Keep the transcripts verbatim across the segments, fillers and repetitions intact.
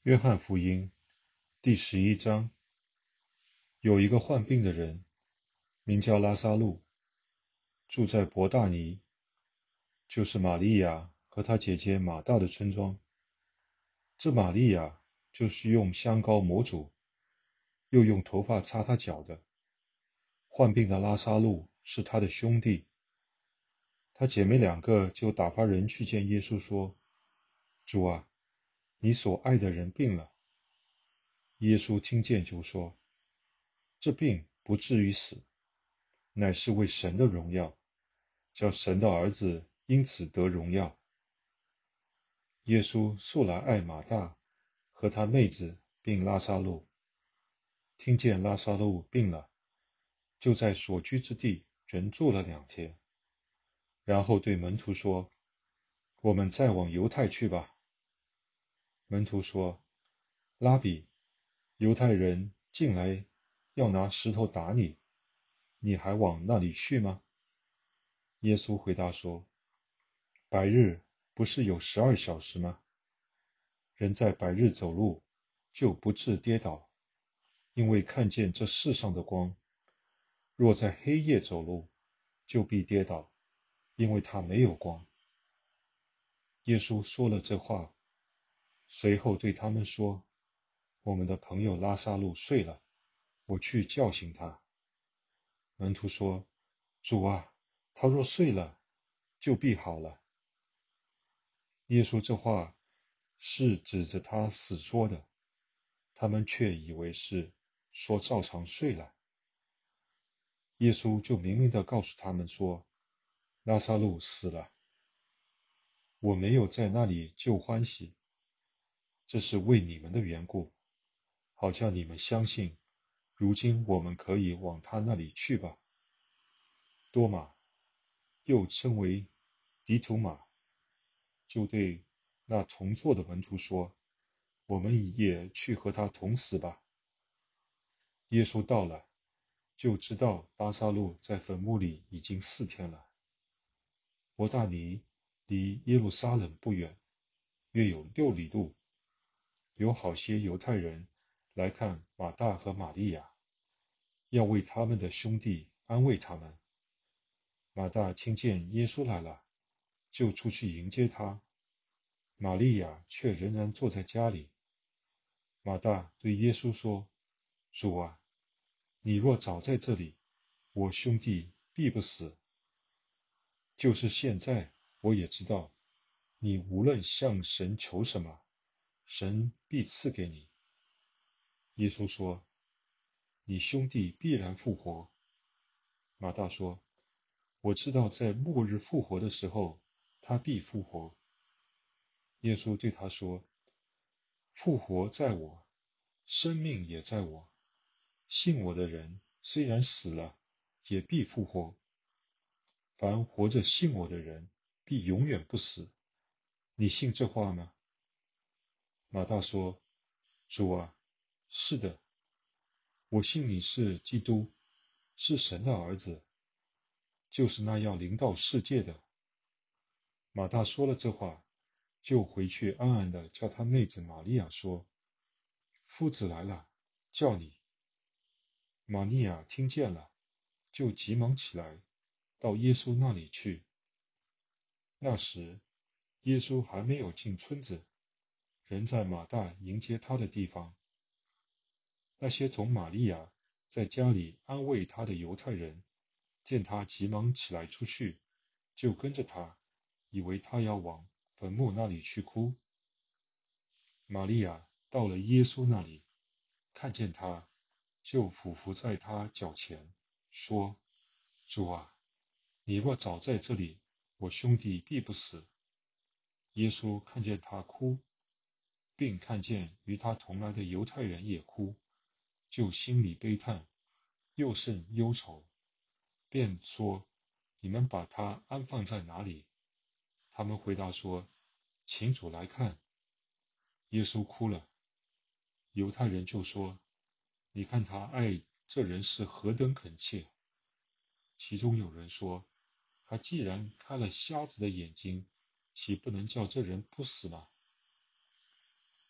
约翰福音第十一章，有一个患病的人，名叫拉撒路，住在伯大尼，就是玛利亚和她姐姐马大的村庄。这玛利亚就是用香膏抹主，又用头发擦他脚的。患病的拉撒路是他的兄弟。他姐妹两个就打发人去见耶稣说：主啊，你所爱的人病了。耶稣听见就说：这病不至于死，乃是为神的荣耀，叫神的儿子因此得荣耀。耶稣素来爱马大和他妹子并拉撒路，听见拉撒路病了，就在所居之地仍住了两天。然后对门徒说：我们再往犹太去吧。门徒说：拉比，犹太人进来要拿石头打你，你还往那里去吗？耶稣回答说：白日不是有十二小时吗？人在白日走路，就不致跌倒，因为看见这世上的光；若在黑夜走路，就必跌倒，因为他没有光。耶稣说了这话，随后对他们说：我们的朋友拉撒路睡了，我去叫醒他。门徒说：主啊，他若睡了，就必好了。耶稣这话是指着他死说的，他们却以为是说照常睡了。耶稣就明明地告诉他们说：拉撒路死了，我没有在那里就欢喜，这是为你们的缘故，好叫你们相信，如今我们可以往他那里去吧。多马，又称为迪图马，就对那同坐的门徒说：我们也去和他同死吧。耶稣到了，就知道拉撒路在坟墓里已经四天了。伯大尼离耶路撒冷不远，约有六里路。有好些犹太人来看马大和玛利亚，要为他们的兄弟安慰他们。马大听见耶稣来了，就出去迎接他，玛利亚却仍然坐在家里。马大对耶稣说：主啊，你若早在这里，我兄弟必不死。就是现在，我也知道，你无论向神求什么，神必赐给你。耶稣说：你兄弟必然复活。马大说：我知道在末日复活的时候，他必复活。耶稣对他说：复活在我，生命也在我。信我的人，虽然死了，也必复活。凡活着信我的人，必永远不死。你信这话吗？马大说：主啊，是的，我信你是基督，是神的儿子，就是那要临到世界的。马大说了这话，就回去暗暗地叫他妹子玛利亚说：夫子来了，叫你。玛利亚听见了，就急忙起来，到耶稣那里去。那时，耶稣还没有进村子，仍在马大迎接他的地方。那些同玛利亚在家里安慰他的犹太人，见他急忙起来出去，就跟着他，以为他要往坟墓那里去哭。玛利亚到了耶稣那里，看见他，就俯伏在他脚前，说：主啊，你若早在这里，我兄弟必不死。耶稣看见他哭，并看见与他同来的犹太人也哭，就心里悲叹，又甚忧愁，便说：你们把他安放在哪里？他们回答说：请主来看。耶稣哭了。犹太人就说：你看他爱这人是何等恳切。其中有人说：他既然开了瞎子的眼睛，岂不能叫这人不死吗？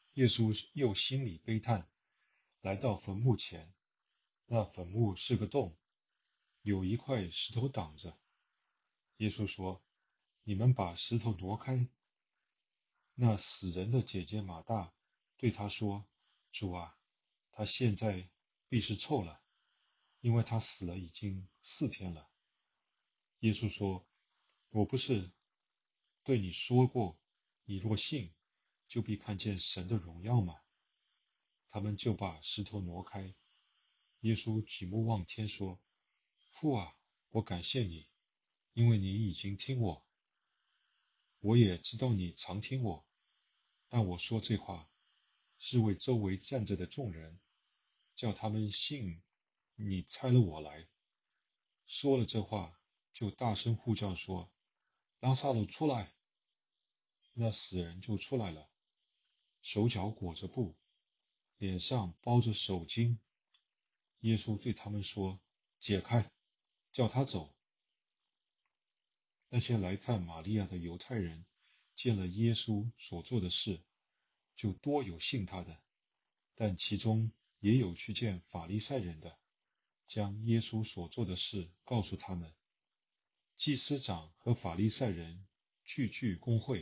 耶稣又心里悲叹，来到坟墓前，那坟墓是个洞，有一块石头挡着。耶稣说：你们把石头挪开。那死人的姐姐马大对他说：主啊，他现在必是臭了，因为他死了已经四天了。耶稣说：我不是对你说过，你若信，就必看见神的荣耀吗？他们就把石头挪开。耶稣举目望天说：父啊，我感谢你，因为你已经听我。我也知道你常听我，但我说这话，是为周围站着的众人，叫他们信你差了我来。说了这话，就大声呼叫说：拉撒路出来！那死人就出来了，手脚裹着布，脸上包着手巾。耶稣对他们说：解开，叫他走。那些来看玛利亚的犹太人，见了耶稣所做的事，就多有信他的，但其中也有去见法利赛人的，将耶稣所做的事告诉他们。祭司长和法利赛人聚聚公会，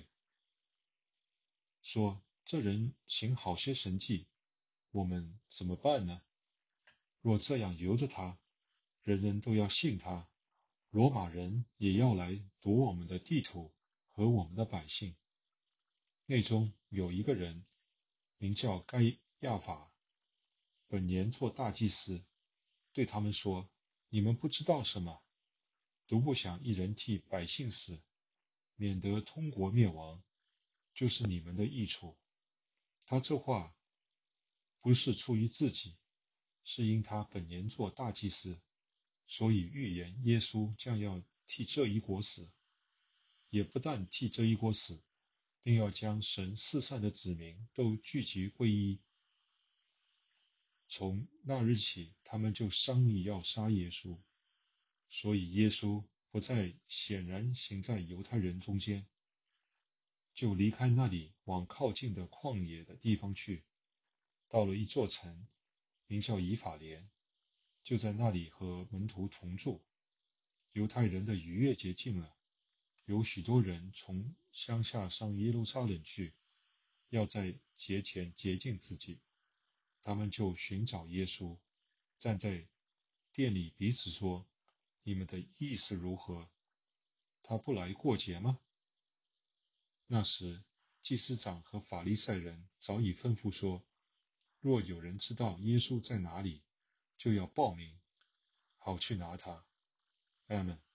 说：这人行好些神迹，我们怎么办呢？若这样由着他，人人都要信他，罗马人也要来夺我们的地土和我们的百姓。内中有一个人名叫该亚法，本年做大祭司，对他们说：你们不知道什么，独不想一人替百姓死，免得通国灭亡，就是你们的益处。他这话不是出于自己，是因他本年做大祭司，所以预言耶稣将要替这一国死，也不但替这一国死，并要将神四散的子民都聚集归一。从那日起，他们就商议要杀耶稣，所以耶稣不再显然行在犹太人中间，就离开那里，往靠近的旷野的地方去，到了一座城，名叫以法莲，就在那里和门徒同住。犹太人的逾越节近了，有许多人从乡下上耶路撒冷去，要在节前洁净自己。他们就寻找耶稣，站在店里彼此说：你们的意思如何？他不来过节吗？那时祭司长和法利赛人早已吩咐说：若有人知道耶稣在哪里，就要报名，好去拿他。阿们。